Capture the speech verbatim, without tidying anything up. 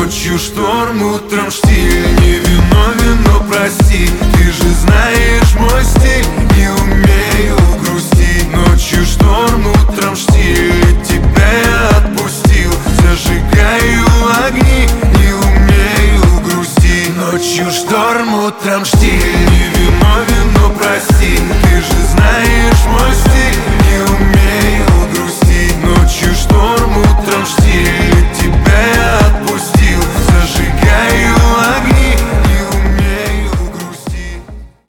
Ночью шторм, утром штиль. Не виновен, но прости. Ты же знаешь мой стиль. Не умею грустить. Ночью шторм, утром штиль. Тебя я отпустил. Зажигаю огни. Не умею грустить. Ночью шторм, утром штиль. Не виновен, но прости. Ты же знаешь мой стиль.